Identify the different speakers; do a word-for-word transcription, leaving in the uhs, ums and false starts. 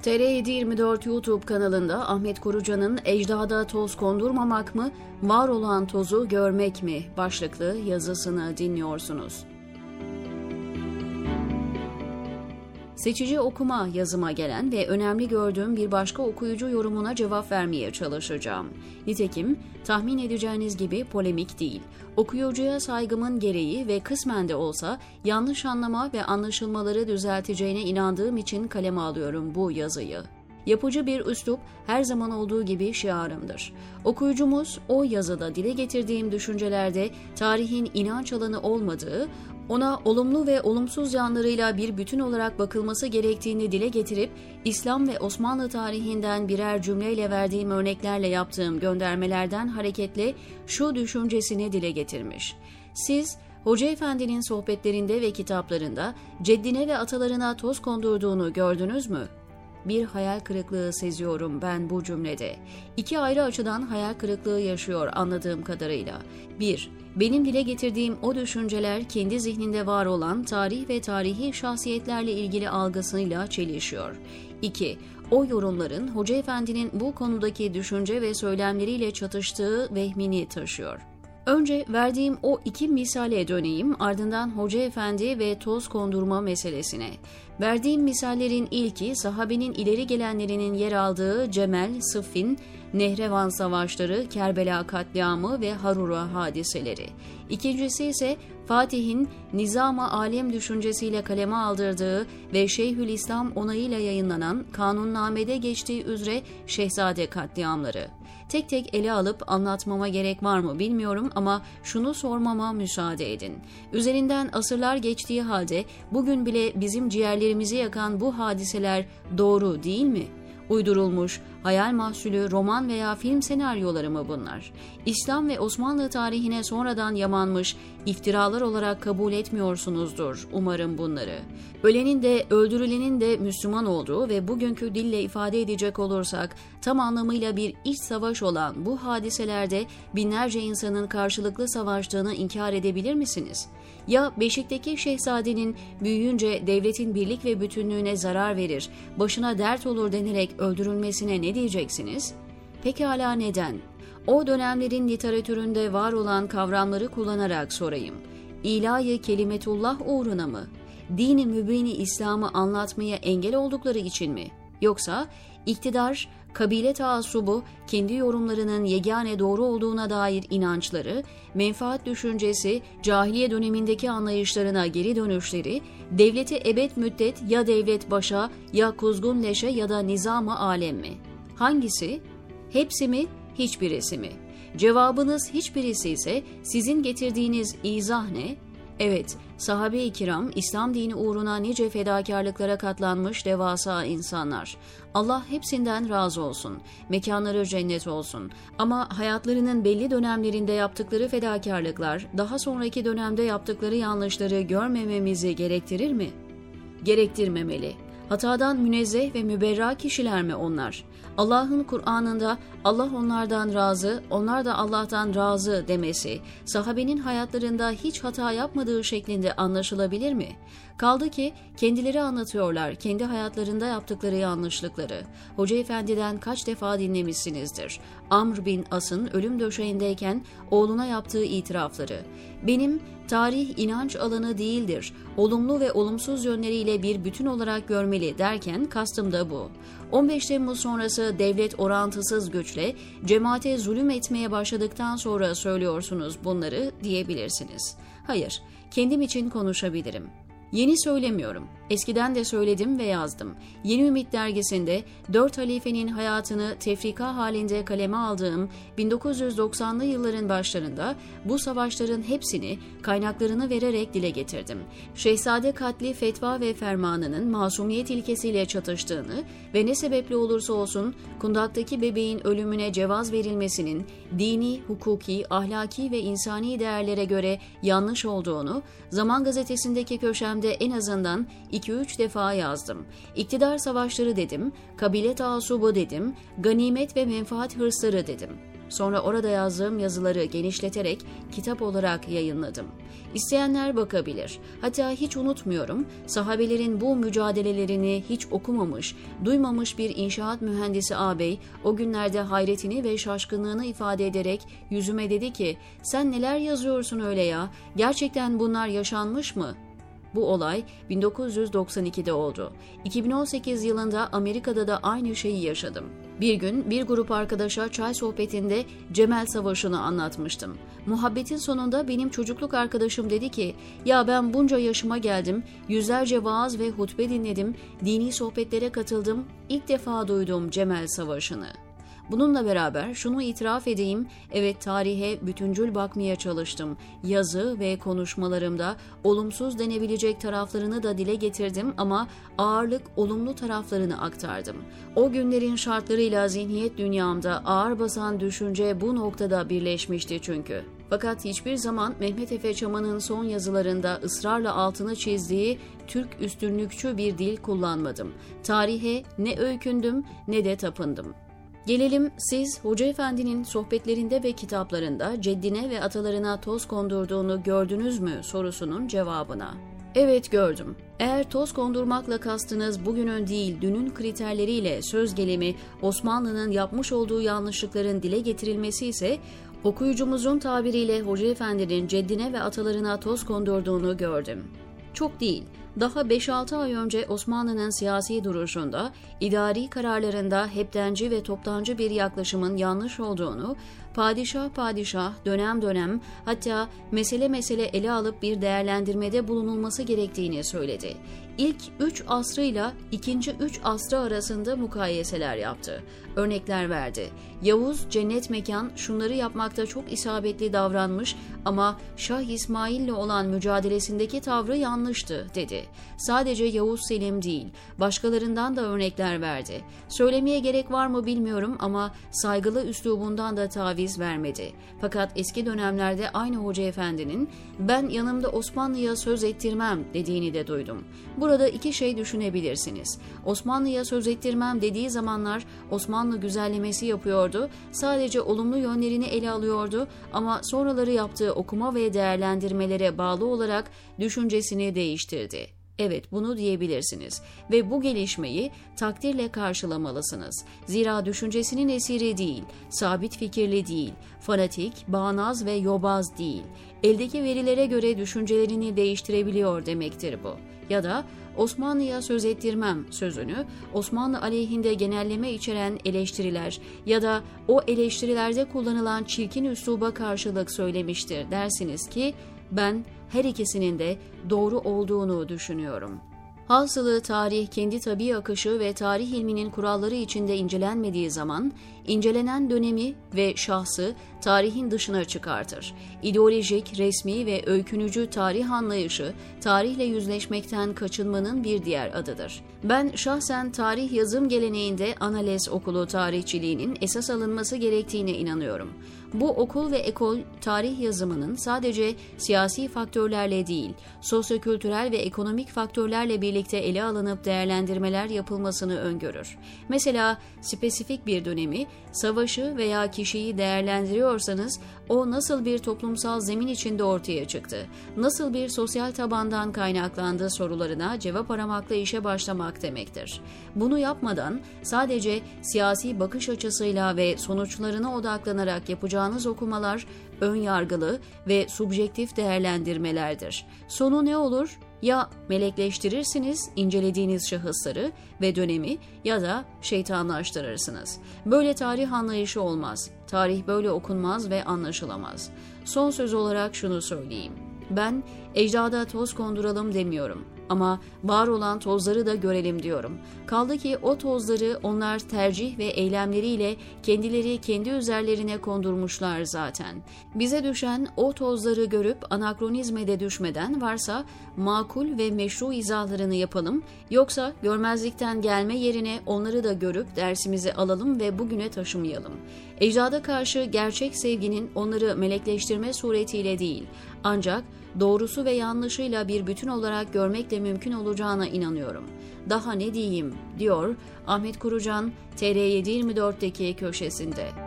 Speaker 1: T R yedi yirmi dört YouTube kanalında Ahmet Korucan'ın "Ecdada toz kondurmamak mı, var olan tozu görmek mi?" başlıklı yazısını dinliyorsunuz. Seçici okuma yazıma gelen ve önemli gördüğüm bir başka okuyucu yorumuna cevap vermeye çalışacağım. Nitekim tahmin edeceğiniz gibi polemik değil. Okuyucuya saygımın gereği ve kısmen de olsa yanlış anlama ve anlaşılmaları düzelteceğine inandığım için kaleme alıyorum bu yazıyı. Yapıcı bir üslup her zaman olduğu gibi şiarımdır. Okuyucumuz o yazıda dile getirdiğim düşüncelerde tarihin inanç alanı olmadığı, ona olumlu ve olumsuz yanlarıyla bir bütün olarak bakılması gerektiğini dile getirip İslam ve Osmanlı tarihinden birer cümleyle verdiğim örneklerle yaptığım göndermelerden hareketle şu düşüncesini dile getirmiş. Siz, Hoca Efendi'nin sohbetlerinde ve kitaplarında ceddine ve atalarına toz kondurduğunu gördünüz mü? Bir hayal kırıklığı seziyorum ben bu cümlede. İki ayrı açıdan hayal kırıklığı yaşıyor anladığım kadarıyla. Bir, benim dile getirdiğim o düşünceler kendi zihninde var olan tarih ve tarihi şahsiyetlerle ilgili algısıyla çelişiyor. İki, o yorumların Hoca Efendi'nin bu konudaki düşünce ve söylemleriyle çatıştığı vehmini taşıyor. Önce verdiğim o iki misale döneyim, ardından Hoca Efendi ve toz kondurma meselesine. Verdiğim misallerin ilki sahabenin ileri gelenlerinin yer aldığı Cemel, Sıffin, Nehrevan savaşları, Kerbela katliamı ve Harura hadiseleri. İkincisi ise Fatih'in Nizam-ı Alem düşüncesiyle kaleme aldırdığı ve Şeyhülislam onayıyla yayınlanan kanunnamede geçtiği üzere Şehzade katliamları. Tek tek ele alıp anlatmama gerek var mı bilmiyorum ama şunu sormama müsaade edin. Üzerinden asırlar geçtiği halde bugün bile bizim ciğerlerimizi yakan bu hadiseler doğru değil mi? Uydurulmuş, hayal mahsulü roman veya film senaryoları mı bunlar? İslam ve Osmanlı tarihine sonradan yamanmış iftiralar olarak kabul etmiyorsunuzdur umarım bunları. Ölenin de öldürülenin de Müslüman olduğu ve bugünkü dille ifade edecek olursak tam anlamıyla bir iç savaş olan bu hadiselerde binlerce insanın karşılıklı savaştığını inkar edebilir misiniz? Ya Beşik'teki şehzadenin büyüyünce devletin birlik ve bütünlüğüne zarar verir, başına dert olur denerek öldürülmesine ne diyeceksiniz? Pekala neden? O dönemlerin literatüründe var olan kavramları kullanarak sorayım. İlahi kelimetullah uğruna mı? Dini mübini İslam'ı anlatmaya engel oldukları için mi? Yoksa iktidar, kabile taassubu, kendi yorumlarının yegane doğru olduğuna dair inançları, menfaat düşüncesi, cahiliye dönemindeki anlayışlarına geri dönüşleri, devleti ebed müddet ya devlet başa ya kuzgun leşe ya da nizam-ı alem mi? Hangisi? Hepsi mi? Hiçbirisi mi? Cevabınız hiçbirisi ise sizin getirdiğiniz izah ne? Evet, sahabe-i kiram İslam dini uğruna nice fedakarlıklara katlanmış devasa insanlar. Allah hepsinden razı olsun, mekanları cennet olsun. Ama hayatlarının belli dönemlerinde yaptıkları fedakarlıklar, daha sonraki dönemde yaptıkları yanlışları görmememizi gerektirir mi? Gerektirmemeli. Hatadan münezzeh ve müberra kişiler mi onlar? Allah'ın Kur'an'ında Allah onlardan razı, onlar da Allah'tan razı demesi, sahabenin hayatlarında hiç hata yapmadığı şeklinde anlaşılabilir mi? Kaldı ki kendileri anlatıyorlar kendi hayatlarında yaptıkları yanlışlıkları. Hoca Efendi'den kaç defa dinlemişsinizdir. Amr bin As'ın ölüm döşeğindeyken oğluna yaptığı itirafları. Benim tarih inanç alanı değildir, olumlu ve olumsuz yönleriyle bir bütün olarak görmeli derken kastım da bu. on beş Temmuz sonrası devlet orantısız güçle cemaate zulüm etmeye başladıktan sonra söylüyorsunuz bunları diyebilirsiniz. Hayır, kendim için konuşabilirim. Yeni söylemiyorum. Eskiden de söyledim ve yazdım. Yeni Ümit dergisinde dört halifenin hayatını tefrika halinde kaleme aldığım bin dokuz yüz doksanlı yılların başlarında bu savaşların hepsini kaynaklarını vererek dile getirdim. Şehzade katli fetva ve fermanının masumiyet ilkesiyle çatıştığını ve ne sebeple olursa olsun kundaktaki bebeğin ölümüne cevaz verilmesinin dini, hukuki, ahlaki ve insani değerlere göre yanlış olduğunu Zaman Gazetesi'ndeki köşemde en azından iki üç defa yazdım. İktidar savaşları dedim, kabile taassubu dedim, ganimet ve menfaat hırsları dedim. Sonra orada yazdığım yazıları genişleterek kitap olarak yayınladım. İsteyenler bakabilir. Hatta hiç unutmuyorum, sahabelerin bu mücadelelerini hiç okumamış, duymamış bir inşaat mühendisi ağabey o günlerde hayretini ve şaşkınlığını ifade ederek yüzüme dedi ki, "Sen neler yazıyorsun öyle ya? Gerçekten bunlar yaşanmış mı?" Bu olay bin dokuz yüz doksan ikide oldu. iki bin on sekiz yılında Amerika'da da aynı şeyi yaşadım. Bir gün bir grup arkadaşa çay sohbetinde Cemel Savaşı'nı anlatmıştım. Muhabbetin sonunda benim çocukluk arkadaşım dedi ki, "Ya ben bunca yaşıma geldim, yüzlerce vaaz ve hutbe dinledim, dini sohbetlere katıldım, ilk defa duydum Cemel Savaşı'nı." Bununla beraber şunu itiraf edeyim, evet tarihe bütüncül bakmaya çalıştım. Yazı ve konuşmalarımda olumsuz denebilecek taraflarını da dile getirdim ama ağırlık olumlu taraflarını aktardım. O günlerin şartlarıyla zihniyet dünyamda ağır basan düşünce bu noktada birleşmişti çünkü. Fakat hiçbir zaman Mehmet Efe Çaman'ın son yazılarında ısrarla altını çizdiği Türk üstünlükçü bir dil kullanmadım. Tarihe ne öykündüm ne de tapındım. Gelelim siz Hoca Efendi'nin sohbetlerinde ve kitaplarında ceddine ve atalarına toz kondurduğunu gördünüz mü sorusunun cevabına. Evet gördüm. Eğer toz kondurmakla kastınız bugünün değil dünün kriterleriyle söz gelimi Osmanlı'nın yapmış olduğu yanlışlıkların dile getirilmesi ise okuyucumuzun tabiriyle Hoca Efendi'nin ceddine ve atalarına toz kondurduğunu gördüm. Çok değil. Daha beş altı ay önce Osmanlı'nın siyasi duruşunda, idari kararlarında heptenci ve toptancı bir yaklaşımın yanlış olduğunu, padişah padişah, dönem dönem, hatta mesele mesele ele alıp bir değerlendirmede bulunulması gerektiğini söyledi. İlk üç asrıyla ikinci üç asrı arasında mukayeseler yaptı. Örnekler verdi. Yavuz cennet mekan şunları yapmakta çok isabetli davranmış ama Şah İsmail'le olan mücadelesindeki tavrı yanlıştı dedi. Sadece Yavuz Selim değil, başkalarından da örnekler verdi. Söylemeye gerek var mı bilmiyorum ama saygılı üslubundan da taviz vermedi. Fakat eski dönemlerde aynı Hoca Efendi'nin "Ben yanımda Osmanlı'ya söz ettirmem" dediğini de duydum. Burada iki şey düşünebilirsiniz. Osmanlı'ya söz ettirmem dediği zamanlar Osmanlı güzellemesi yapıyordu, sadece olumlu yönlerini ele alıyordu ama sonraları yaptığı okuma ve değerlendirmelere bağlı olarak düşüncesini değiştirdi. Evet, bunu diyebilirsiniz ve bu gelişmeyi takdirle karşılamalısınız. Zira düşüncesinin esiri değil, sabit fikirli değil, fanatik, bağnaz ve yobaz değil. Eldeki verilere göre düşüncelerini değiştirebiliyor demektir bu. Ya da Osmanlı'ya söz ettirmem sözünü Osmanlı aleyhinde genelleme içeren eleştiriler ya da o eleştirilerde kullanılan çirkin üsluba karşılık söylemiştir dersiniz ki ben her ikisinin de doğru olduğunu düşünüyorum. Hasılı tarih kendi tabii akışı ve tarih ilminin kuralları içinde incelenmediği zaman, incelenen dönemi ve şahsı tarihin dışına çıkartır. İdeolojik, resmi ve öykünücü tarih anlayışı, tarihle yüzleşmekten kaçınmanın bir diğer adıdır. Ben şahsen tarih yazım geleneğinde Anales okulu tarihçiliğinin esas alınması gerektiğine inanıyorum. Bu okul ve ekol tarih yazımının sadece siyasi faktörlerle değil, sosyokültürel ve ekonomik faktörlerle birlikte ele alınıp değerlendirmeler yapılmasını öngörür. Mesela spesifik bir dönemi, savaşı veya kişiyi değerlendiriyorsanız o nasıl bir toplumsal zemin içinde ortaya çıktı, nasıl bir sosyal tabandan kaynaklandığı sorularına cevap aramakla işe başlamak demektir. Bunu yapmadan sadece siyasi bakış açısıyla ve sonuçlarına odaklanarak yapacağınız okumalar ön yargılı ve subjektif değerlendirmelerdir. Sonu ne olur? Ya melekleştirirsiniz incelediğiniz şahısları ve dönemi ya da şeytanlaştırırsınız. Böyle tarih anlayışı olmaz. Tarih böyle okunmaz ve anlaşılamaz. Son söz olarak şunu söyleyeyim. Ben ecdada toz konduralım demiyorum ama var olan tozları da görelim diyorum. Kaldı ki o tozları onlar tercih ve eylemleriyle kendileri kendi üzerlerine kondurmuşlar zaten. Bize düşen o tozları görüp anakronizme de düşmeden varsa makul ve meşru izahlarını yapalım, yoksa görmezlikten gelme yerine onları da görüp dersimizi alalım ve bugüne taşımayalım. Ecdada karşı gerçek sevginin onları melekleştirme suretiyle değil, ancak doğrusu ve yanlışıyla bir bütün olarak görmekle mümkün olacağına inanıyorum. Daha ne diyeyim, diyor Ahmet Kurucan T R yedi yirmi dört'teki köşesinde.